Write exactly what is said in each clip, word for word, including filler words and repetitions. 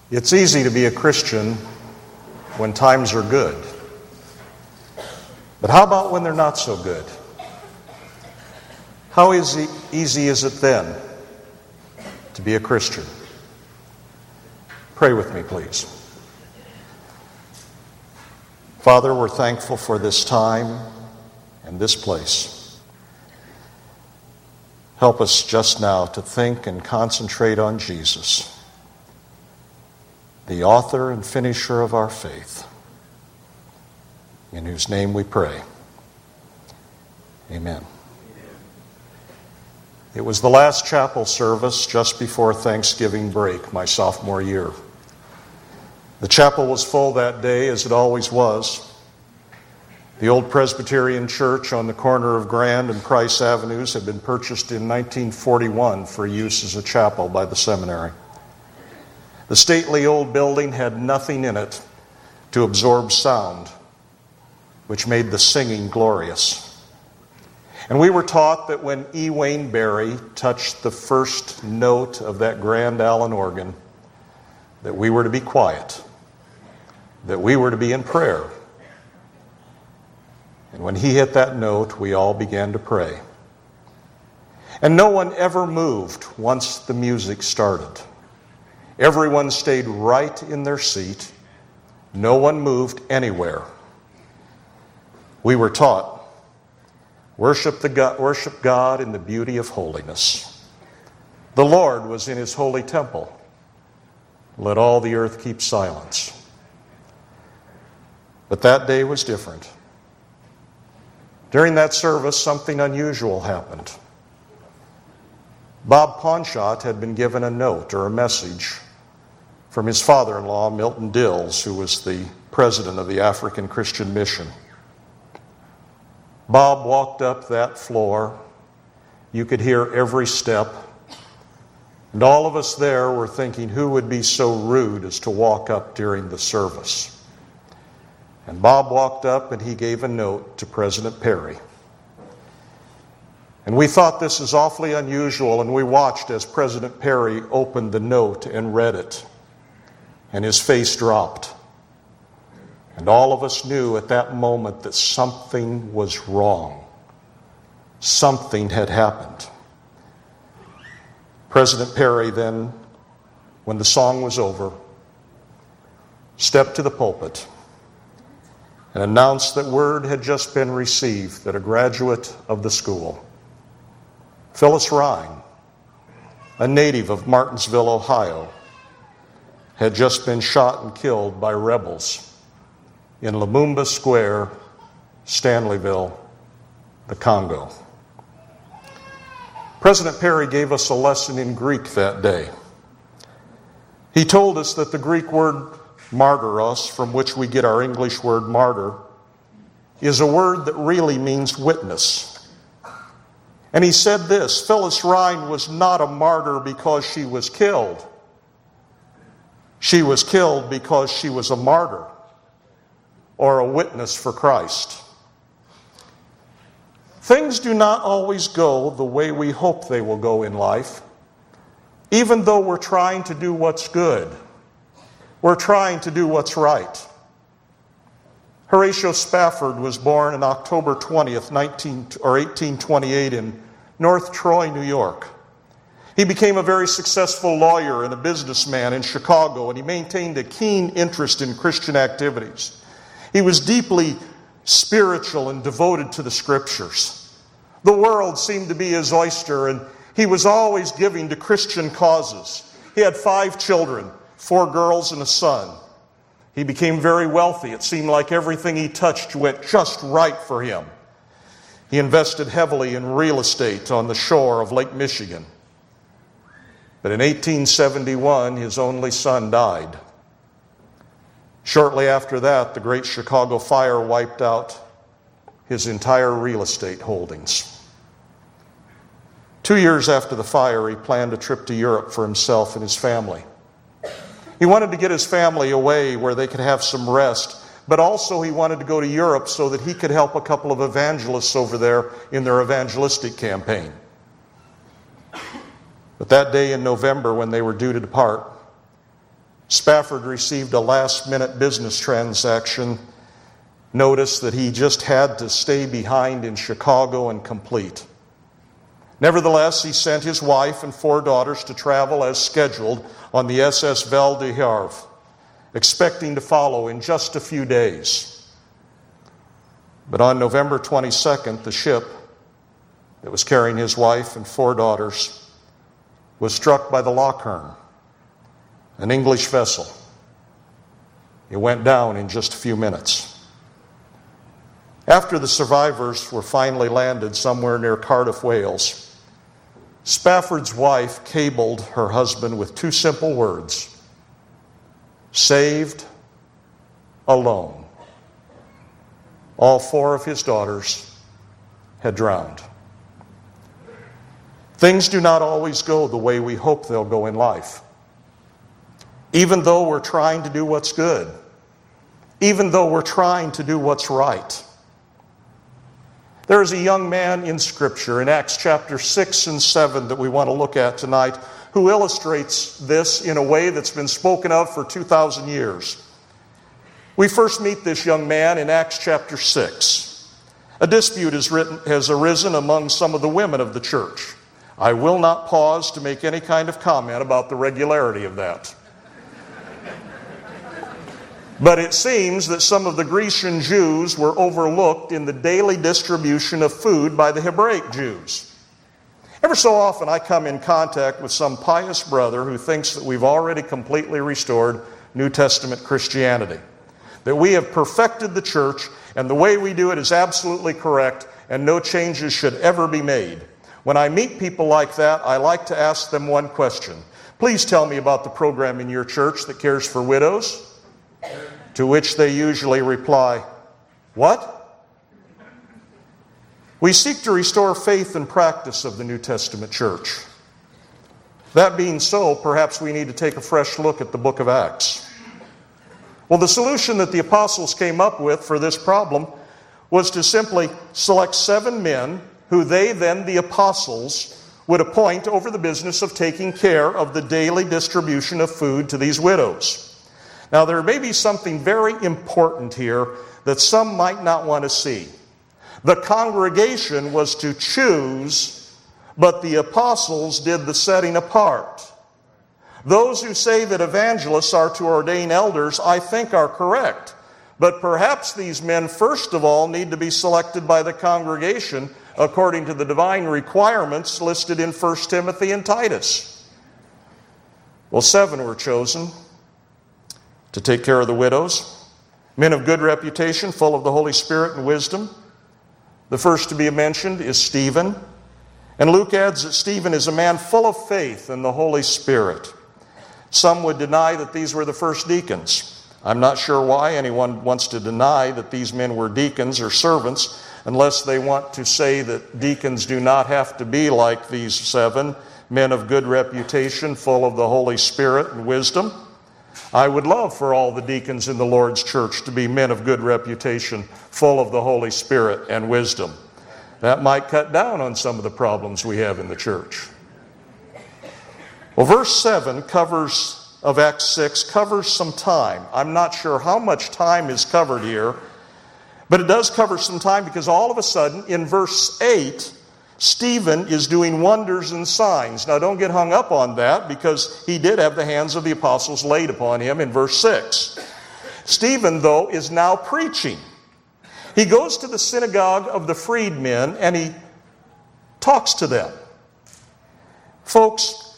It's easy to be a Christian when times are good. But how about when they're not so good? How easy, easy is it then to be a Christian? Pray with me, please. Father, we're thankful for this time and this place. Help us just now to think and concentrate on Jesus, the author and finisher of our faith, in whose name we pray. Amen. It was the last chapel service just before Thanksgiving break, my sophomore year. The chapel was full that day, as it always was. The old Presbyterian church on the corner of Grand and Price Avenues had been purchased in nineteen forty-one for use as a chapel by the seminary. The stately old building had nothing in it to absorb sound, which made the singing glorious. And we were taught that when E. Wayne Barry touched the first note of that grand Allen organ, that we were to be quiet, that we were to be in prayer. And when he hit that note, we all began to pray. And no one ever moved once the music started. Everyone stayed right in their seat. No one moved anywhere. We were taught, worship, the God, worship God in the beauty of holiness. The Lord was in his holy temple. Let all the earth keep silence. But that day was different. During that service, something unusual happened. Bob Pawnshot had been given a note or a message from his father-in-law, Milton Dills, who was the president of the African Christian Mission. Bob walked up that floor. You could hear every step. And all of us there were thinking, who would be so rude as to walk up during the service? And Bob walked up and he gave a note to President Perry. And we thought this is awfully unusual, and we watched as President Perry opened the note and read it. And his face dropped. And all of us knew at that moment that something was wrong. Something had happened. President Perry then, when the song was over, stepped to the pulpit and announced that word had just been received that a graduate of the school, Phyllis Rhine, a native of Martinsville, Ohio, had just been shot and killed by rebels in Lumumba Square, Stanleyville, the Congo. President Perry gave us a lesson in Greek that day. He told us that the Greek word martyros, from which we get our English word martyr, is a word that really means witness. And he said this, Phyllis Rhine was not a martyr because she was killed. She was killed because she was a martyr or a witness for Christ. Things do not always go the way we hope they will go in life, even though we're trying to do what's good. We're trying to do what's right. Horatio Spafford was born on October twentieth, nineteen or eighteen twenty-eight in North Troy, New York. He became a very successful lawyer and a businessman in Chicago, and he maintained a keen interest in Christian activities. He was deeply spiritual and devoted to the Scriptures. The world seemed to be his oyster, and he was always giving to Christian causes. He had five children, four girls and a son. He became very wealthy. It seemed like everything he touched went just right for him. He invested heavily in real estate on the shore of Lake Michigan. But in eighteen seventy-one, his only son died. Shortly after that, the Great Chicago Fire wiped out his entire real estate holdings. Two years after the fire, he planned a trip to Europe for himself and his family. He wanted to get his family away where they could have some rest, but also he wanted to go to Europe so that he could help a couple of evangelists over there in their evangelistic campaign. But that day in November, when they were due to depart, Spafford received a last-minute business transaction notice that he just had to stay behind in Chicago and complete. Nevertheless, he sent his wife and four daughters to travel as scheduled on the S S Val de Havre, expecting to follow in just a few days. But on November twenty-second, the ship that was carrying his wife and four daughters was struck by the Lochern, an English vessel. It went down in just a few minutes. After the survivors were finally landed somewhere near Cardiff, Wales, Spafford's wife cabled her husband with two simple words: saved, alone. All four of his daughters had drowned. Things do not always go the way we hope they'll go in life. Even though we're trying to do what's good, even though we're trying to do what's right. There is a young man in Scripture in Acts chapter six and seven that we want to look at tonight who illustrates this in a way that's been spoken of for two thousand years. We first meet this young man in Acts chapter six. A dispute has, written, has arisen among some of the women of the church. I will not pause to make any kind of comment about the regularity of that. But it seems that some of the Grecian Jews were overlooked in the daily distribution of food by the Hebraic Jews. Ever so often I come in contact with some pious brother who thinks that we've already completely restored New Testament Christianity, that we have perfected the church and the way we do it is absolutely correct and no changes should ever be made. When I meet people like that, I like to ask them one question. Please tell me about the program in your church that cares for widows. To which they usually reply, what? We seek to restore faith and practice of the New Testament church. That being so, perhaps we need to take a fresh look at the book of Acts. Well, the solution that the apostles came up with for this problem was to simply select seven men who they then, the apostles, would appoint over the business of taking care of the daily distribution of food to these widows. Now, there may be something very important here that some might not want to see. The congregation was to choose, but the apostles did the setting apart. Those who say that evangelists are to ordain elders, I think are correct. But perhaps these men, first of all, need to be selected by the congregation according to the divine requirements listed in First Timothy and Titus. Well, seven were chosen to take care of the widows, men of good reputation, full of the Holy Spirit and wisdom. The first to be mentioned is Stephen. And Luke adds that Stephen is a man full of faith in the Holy Spirit. Some would deny that these were the first deacons. I'm not sure why anyone wants to deny that these men were deacons or servants, unless they want to say that deacons do not have to be like these seven, men of good reputation, full of the Holy Spirit and wisdom. I would love for all the deacons in the Lord's church to be men of good reputation, full of the Holy Spirit and wisdom. That might cut down on some of the problems we have in the church. Well, verse seven covers, of Acts six covers some time. I'm not sure how much time is covered here, but it does cover some time because all of a sudden in verse eight, Stephen is doing wonders and signs. Now don't get hung up on that because he did have the hands of the apostles laid upon him in verse six. Stephen, though, is now preaching. He goes to the synagogue of the freedmen and he talks to them. Folks,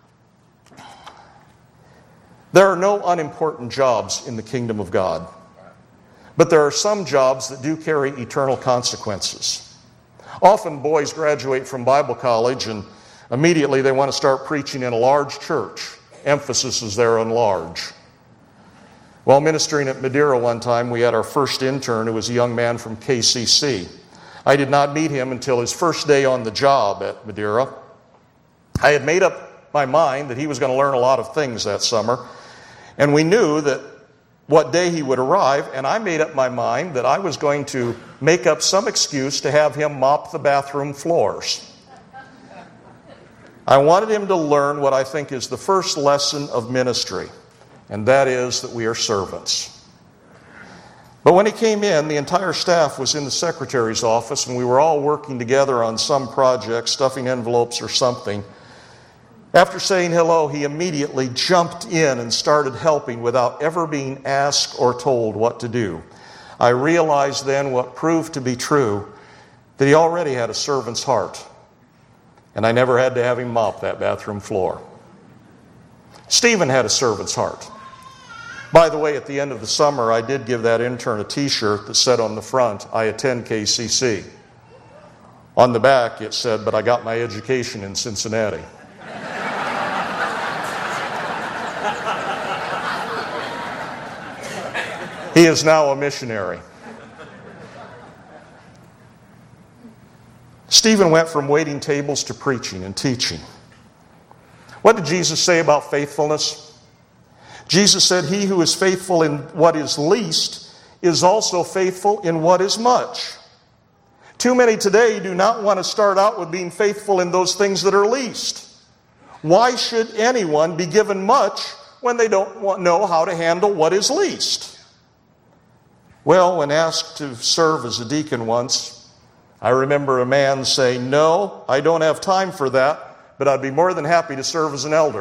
there are no unimportant jobs in the kingdom of God, but there are some jobs that do carry eternal consequences. Often boys graduate from Bible college and immediately they want to start preaching in a large church. Emphasis is there on large. While ministering at Madeira one time, we had our first intern who was a young man from K C C. I did not meet him until his first day on the job at Madeira. I had made up my mind that he was going to learn a lot of things that summer, and we knew that what day he would arrive, and I made up my mind that I was going to make up some excuse to have him mop the bathroom floors. I wanted him to learn what I think is the first lesson of ministry. and that is that we are servants. But when he came in, the entire staff was in the secretary's office, and we were all working together on some project, stuffing envelopes or something. After saying hello, he immediately jumped in and started helping without ever being asked or told what to do. I realized then what proved to be true, that he already had a servant's heart, and I never had to have him mop that bathroom floor. Stephen had a servant's heart. By the way, at the end of the summer, I did give that intern a t-shirt that said on the front, "I attend K C C." On the back, it said, "But I got my education in Cincinnati." He is now a missionary. Stephen went from waiting tables to preaching and teaching. What did Jesus say about faithfulness? Jesus said, "He who is faithful in what is least is also faithful in what is much." Too many today do not want to start out with being faithful in those things that are least. Why should anyone be given much when they don't know how to handle what is least? Well, when asked to serve as a deacon once, I remember a man saying, "No, I don't have time for that, but I'd be more than happy to serve as an elder."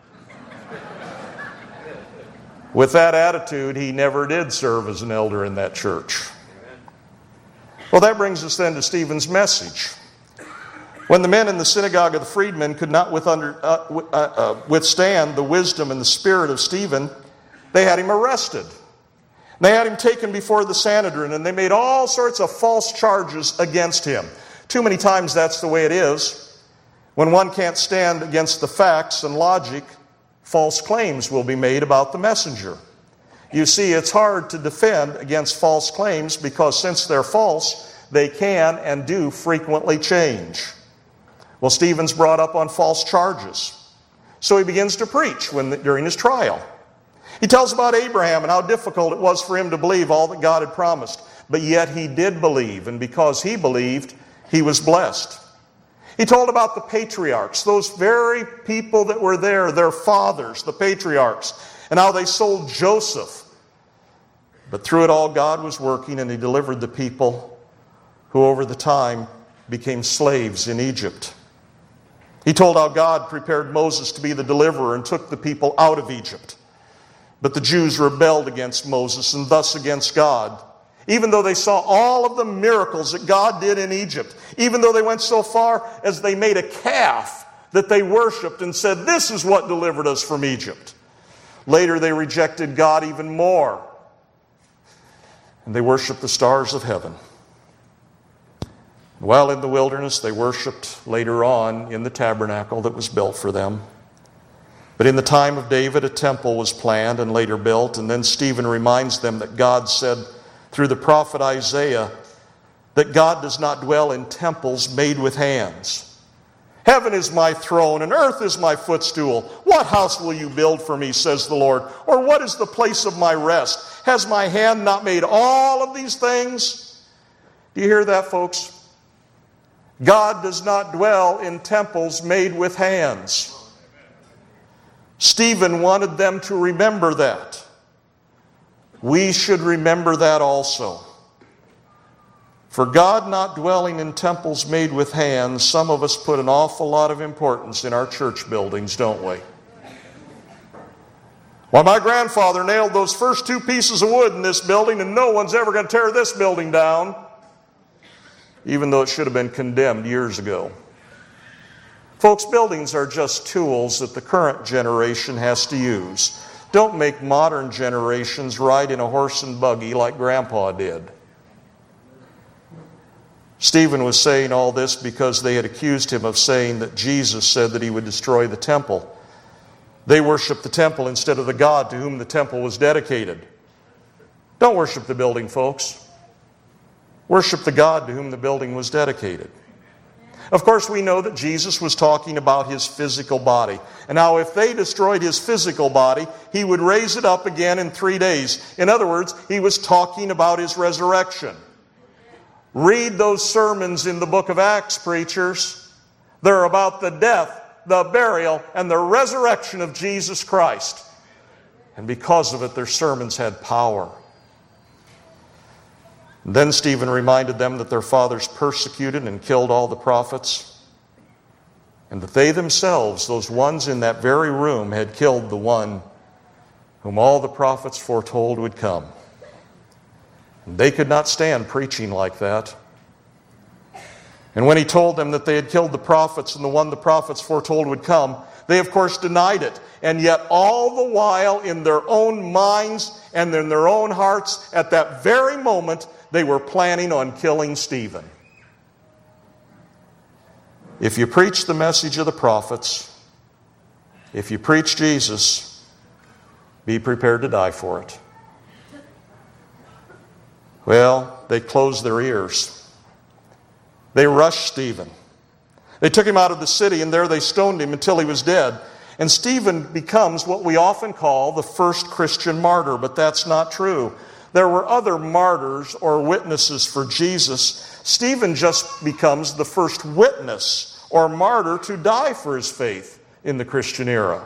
With that attitude, he never did serve as an elder in that church. Well, that brings us then to Stephen's message. When the men in the synagogue of the freedmen could not with under, uh, uh, uh, withstand the wisdom and the spirit of Stephen, they had him arrested. They had him taken before the Sanhedrin, and they made all sorts of false charges against him. Too many times that's the way it is. When one can't stand against the facts and logic, false claims will be made about the messenger. You see, it's hard to defend against false claims because since they're false, they can and do frequently change. Well, Stephen's brought up on false charges. So he begins to preach when, during his trial. He tells about Abraham and how difficult it was for him to believe all that God had promised. But yet he did believe, and because he believed, he was blessed. He told about the patriarchs, those very people that were there, their fathers, the patriarchs, and how they sold Joseph. But through it all, God was working, and he delivered the people who over the time became slaves in Egypt. He told how God prepared Moses to be the deliverer and took the people out of Egypt. But the Jews rebelled against Moses and thus against God, even though they saw all of the miracles that God did in Egypt, even though they went so far as they made a calf that they worshipped and said, "This is what delivered us from Egypt." Later they rejected God even more, and they worshiped the stars of heaven. While in the wilderness, they worshiped later on in the tabernacle that was built for them. But in the time of David, a temple was planned and later built, and then Stephen reminds them that God said through the prophet Isaiah that God does not dwell in temples made with hands. "Heaven is my throne and earth is my footstool. What house will you build for me, says the Lord? Or what is the place of my rest? Has my hand not made all of these things?" Do you hear that, folks? God does not dwell in temples made with hands. Stephen wanted them to remember that. We should remember that also. For God not dwelling in temples made with hands, some of us put an awful lot of importance in our church buildings, don't we? Well, my grandfather nailed those first two pieces of wood in this building, and no one's ever going to tear this building down, even though it should have been condemned years ago. Folks, buildings are just tools that the current generation has to use. Don't make modern generations ride in a horse and buggy like Grandpa did. Stephen was saying all this because they had accused him of saying that Jesus said that he would destroy the temple. They worshiped the temple instead of the God to whom the temple was dedicated. Don't worship the building, folks. Worship the God to whom the building was dedicated. Of course, we know that Jesus was talking about his physical body. And now if they destroyed his physical body, he would raise it up again in three days. In other words, he was talking about his resurrection. Read those sermons in the book of Acts, preachers. They're about the death, the burial, and the resurrection of Jesus Christ. And because of it, their sermons had power. And then Stephen reminded them that their fathers persecuted and killed all the prophets, and that they themselves, those ones in that very room, had killed the one whom all the prophets foretold would come. And they could not stand preaching like that. And when he told them that they had killed the prophets and the one the prophets foretold would come, they of course denied it. And yet all the while, in their own minds and in their own hearts, at that very moment, they were planning on killing Stephen. If you preach the message of the prophets, if you preach Jesus, be prepared to die for it. Well, they closed their ears. They rushed Stephen. They took him out of the city, and there they stoned him until he was dead. And Stephen becomes what we often call the first Christian martyr, but that's not true. There were other martyrs or witnesses for Jesus. Stephen just becomes the first witness or martyr to die for his faith in the Christian era.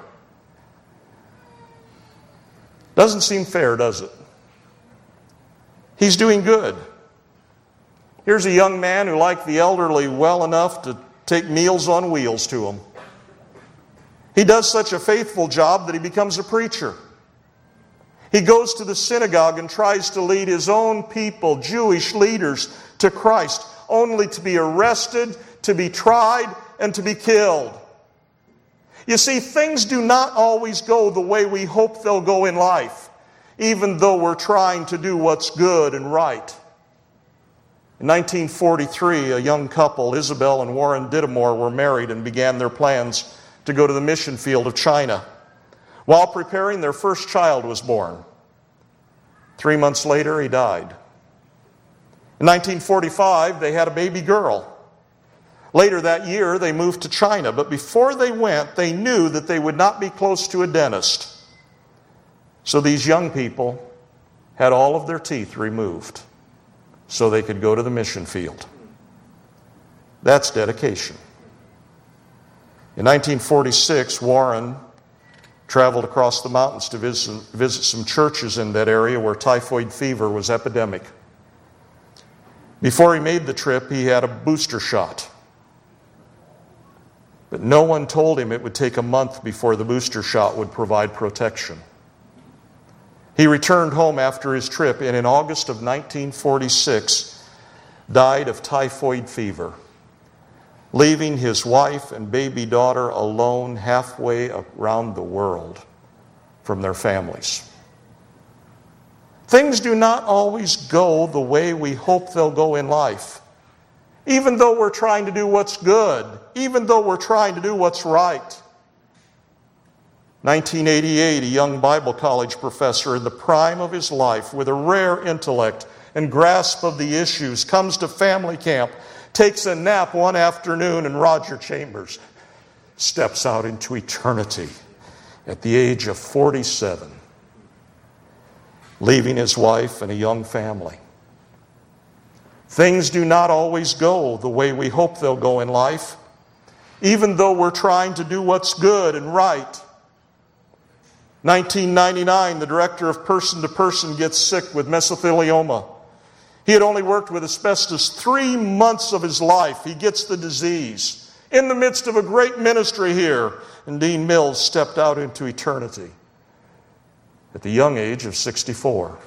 Doesn't seem fair, does it? He's doing good. Here's a young man who liked the elderly well enough to take Meals on Wheels to him. He does such a faithful job that he becomes a preacher. He goes to the synagogue and tries to lead his own people, Jewish leaders, to Christ, only to be arrested, to be tried, and to be killed. You see, things do not always go the way we hope they'll go in life, even though we're trying to do what's good and right. In nineteen forty-three, a young couple, Isabel and Warren Dittemore, were married and began their plans to go to the mission field of China. While preparing, their first child was born. Three months later, he died. In nineteen forty-five, they had a baby girl. Later that year, they moved to China, but before they went, they knew that they would not be close to a dentist. So these young people had all of their teeth removed so they could go to the mission field. That's dedication. In nineteen forty-six, Warren traveled across the mountains to visit, visit some churches in that area where typhoid fever was epidemic. Before he made the trip, he had a booster shot. But no one told him it would take a month before the booster shot would provide protection. He returned home after his trip and in August of nineteen forty-six died of typhoid fever, leaving his wife and baby daughter alone halfway around the world from their families. Things do not always go the way we hope they'll go in life. Even though we're trying to do what's good, even though we're trying to do what's right. nineteen eighty-eight, a young Bible college professor in the prime of his life with a rare intellect and grasp of the issues comes to family camp, takes a nap one afternoon, and Roger Chambers steps out into eternity at the age of forty-seven, leaving his wife and a young family. Things do not always go the way we hope they'll go in life, even though we're trying to do what's good and right. nineteen ninety-nine, the director of Person to Person gets sick with mesothelioma. He had only worked with asbestos three months of his life. He gets the disease. In the midst of a great ministry here, and Dean Mills stepped out into eternity at the young age of sixty-four.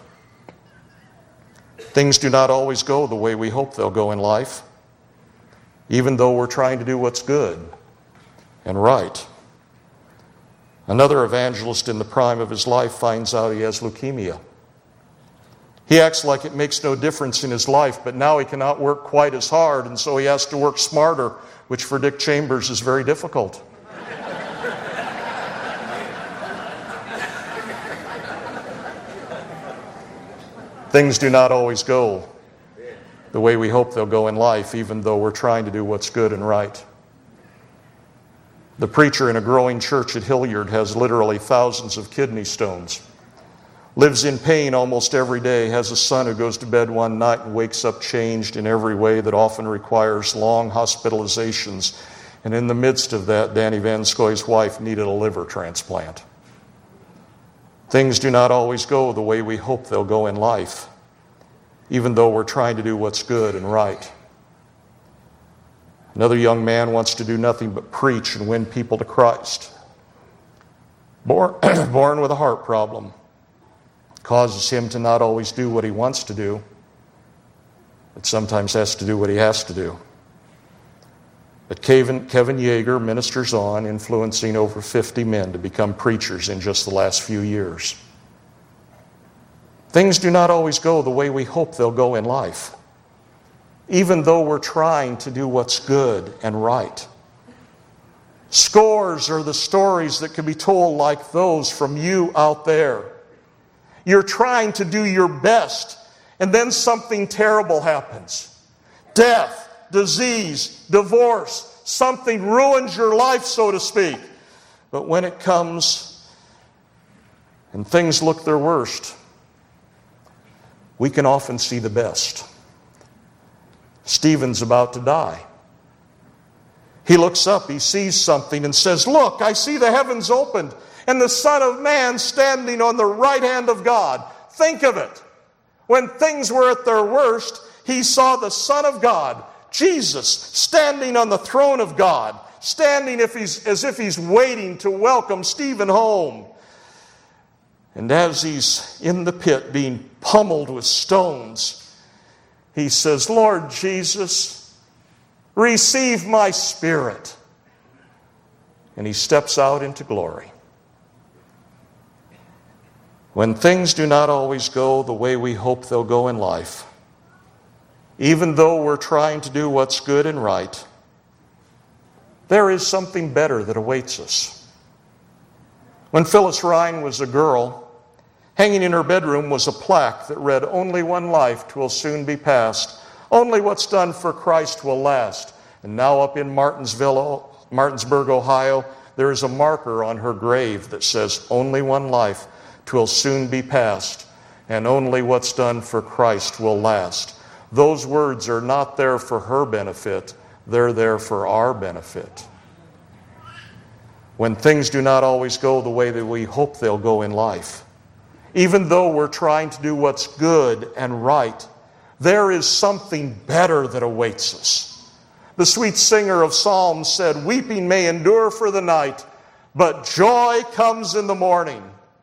Things do not always go the way we hope they'll go in life, even though we're trying to do what's good and right. Another evangelist in the prime of his life finds out he has leukemia. He acts like it makes no difference in his life, but now he cannot work quite as hard, and so he has to work smarter, which for Dick Chambers is very difficult. Things do not always go the way we hope they'll go in life, even though we're trying to do what's good and right. The preacher in a growing church at Hilliard has literally thousands of kidney stones, lives in pain almost every day, has a son who goes to bed one night and wakes up changed in every way that often requires long hospitalizations. And in the midst of that, Danny Van Scoy's wife needed a liver transplant. Things do not always go the way we hope they'll go in life, even though we're trying to do what's good and right. Another young man wants to do nothing but preach and win people to Christ. Born, born with a heart problem, causes him to not always do what he wants to do, but sometimes has to do what he has to do. But Kevin, Kevin Yeager ministers on, influencing over fifty men to become preachers in just the last few years. Things do not always go the way we hope they'll go in life, even though we're trying to do what's good and right. Scores are the stories that can be told like those from you out there. You're trying to do your best, and then something terrible happens. Death, disease, divorce, something ruins your life, so to speak. But when it comes and things look their worst, we can often see the best. Stephen's about to die. He looks up, he sees something and says, "Look, I see the heavens opened and the Son of Man standing on the right hand of God." Think of it. When things were at their worst, he saw the Son of God, Jesus, standing on the throne of God, standing if he's, as if he's waiting to welcome Stephen home. And as he's in the pit being pummeled with stones, he says, "Lord Jesus, receive my spirit." And he steps out into glory. When things do not always go the way we hope they'll go in life, even though we're trying to do what's good and right, there is something better that awaits us. When Phyllis Ryan was a girl, hanging in her bedroom was a plaque that read, "Only one life 'twill soon be past. Only what's done for Christ will last." And now up in Martinsville, Martinsburg, Ohio, there is a marker on her grave that says, "Only one life 'twill soon be past, and only what's done for Christ will last." Those words are not there for her benefit, they're there for our benefit. When things do not always go the way that we hope they'll go in life, even though we're trying to do what's good and right, there is something better that awaits us. The sweet singer of Psalms said, "Weeping may endure for the night, but joy comes in the morning."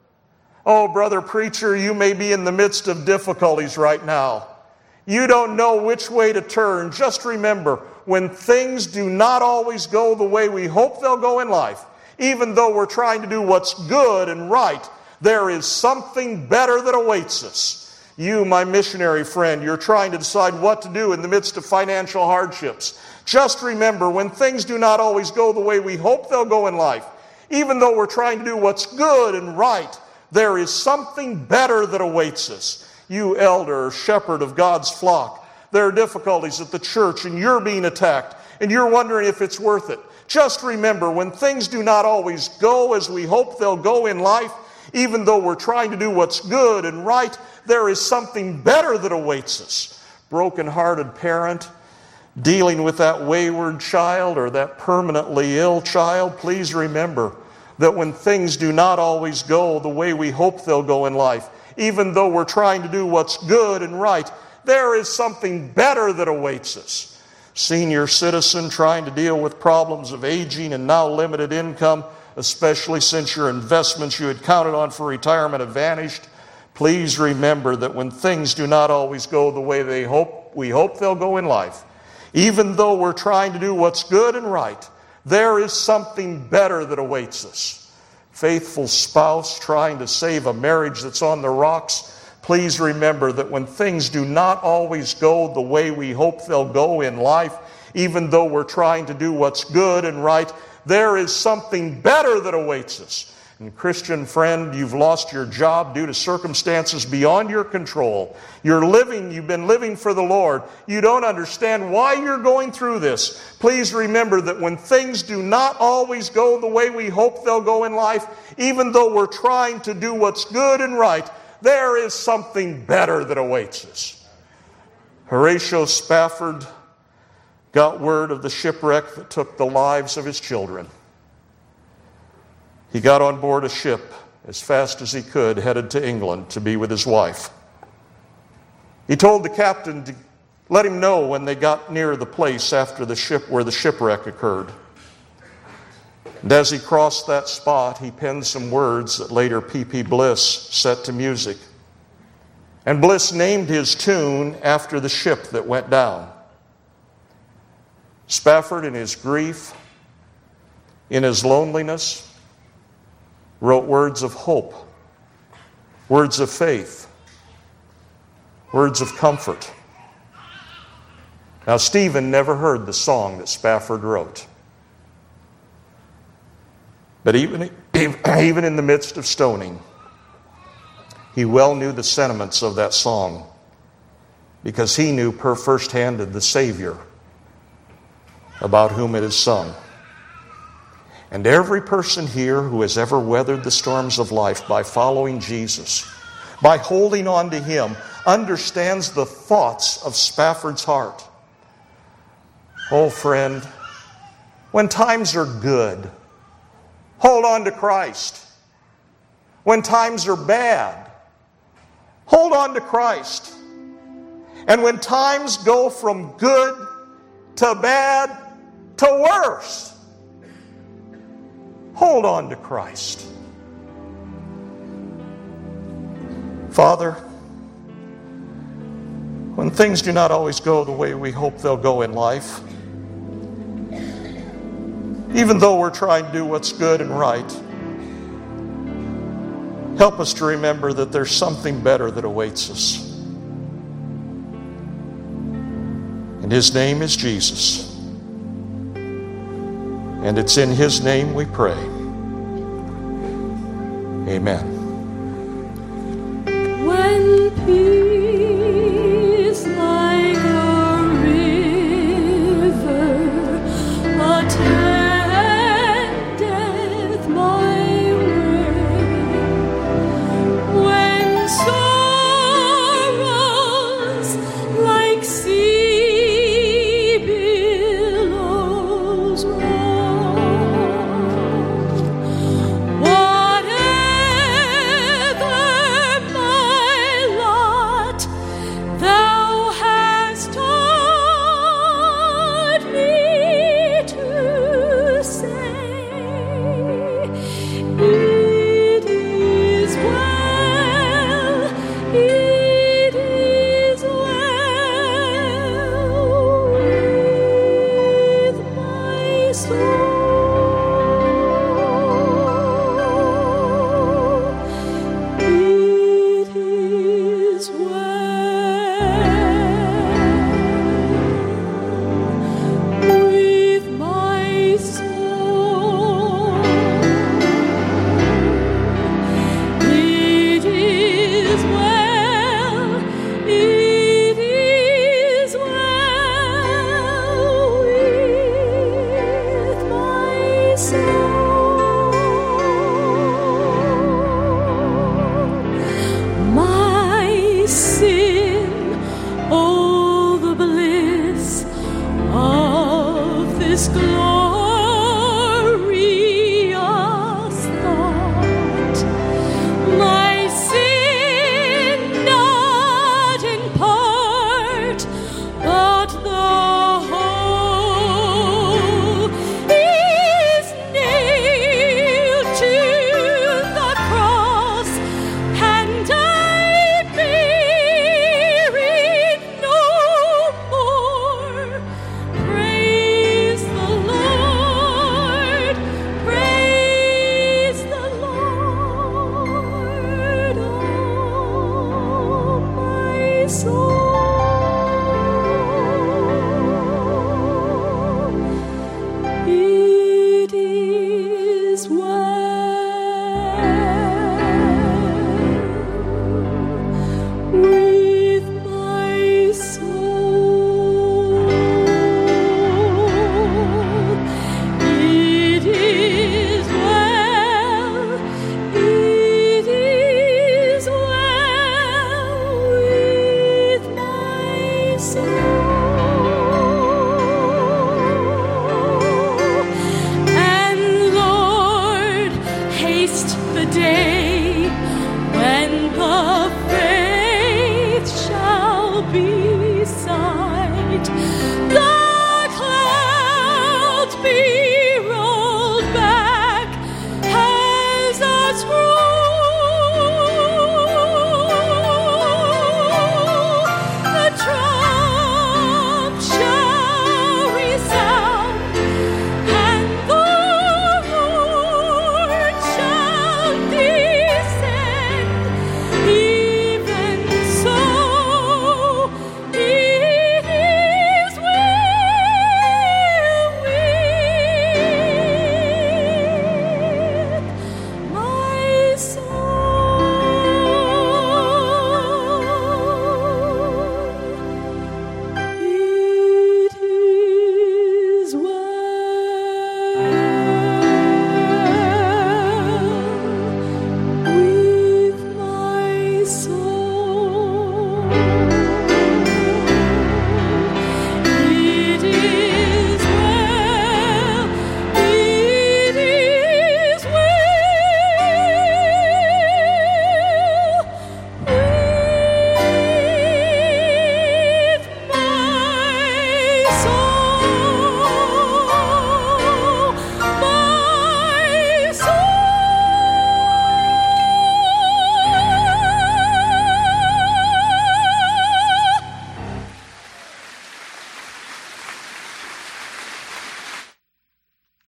Oh, brother preacher, you may be in the midst of difficulties right now. You don't know which way to turn. Just remember, when things do not always go the way we hope they'll go in life, even though we're trying to do what's good and right, there is something better that awaits us. You, my missionary friend, you're trying to decide what to do in the midst of financial hardships. Just remember, when things do not always go the way we hope they'll go in life, even though we're trying to do what's good and right, there is something better that awaits us. You elder or shepherd of God's flock, there are difficulties at the church and you're being attacked and you're wondering if it's worth it. Just remember, when things do not always go as we hope they'll go in life, even though we're trying to do what's good and right, there is something better that awaits us. Broken-hearted parent, dealing with that wayward child or that permanently ill child, please remember that when things do not always go the way we hope they'll go in life, even though we're trying to do what's good and right, there is something better that awaits us. Senior citizen trying to deal with problems of aging and now limited income, especially since your investments you had counted on for retirement have vanished, please remember that when things do not always go the way they hope, we hope they'll go in life, even though we're trying to do what's good and right, there is something better that awaits us. Faithful spouse trying to save a marriage that's on the rocks, please remember that when things do not always go the way we hope they'll go in life, even though we're trying to do what's good and right, there is something better that awaits us. And Christian friend, you've lost your job due to circumstances beyond your control. You're living, you've been living for the Lord. You don't understand why you're going through this. Please remember that when things do not always go the way we hope they'll go in life, even though we're trying to do what's good and right, there is something better that awaits us. Horatio Spafford got word of the shipwreck that took the lives of his children. He got on board a ship as fast as he could, headed to England to be with his wife. He told the captain to let him know when they got near the place after the ship where the shipwreck occurred. And as he crossed that spot, he penned some words that later P P Bliss set to music. And Bliss named his tune after the ship that went down. Spafford, in his grief, in his loneliness, wrote words of hope, words of faith, words of comfort. Now, Stephen never heard the song that Spafford wrote. But even, even in the midst of stoning, he well knew the sentiments of that song because he knew per firsthand the Savior about whom it is sung. And every person here who has ever weathered the storms of life by following Jesus, by holding on to Him, understands the thoughts of Spafford's heart. Oh, friend, when times are good, hold on to Christ. When times are bad, hold on to Christ. And when times go from good to bad to worse, hold on to Christ. Father, when things do not always go the way we hope they'll go in life, even though we're trying to do what's good and right, help us to remember that there's something better that awaits us. And His name is Jesus. And it's in His name we pray. Amen. When peace like a river attendeth my way, when sorrows like sea billows roll, whatever my lot, Thou hast taught me to say, it is well, it is well with my soul. It is well with my soul. It is well, it is well with my soul. My sin, oh, the bliss of this glorious thought. My sin not in part, but the whole is nailed to the cross, and I bear it no more. Praise the Lord, praise the Lord, oh my soul.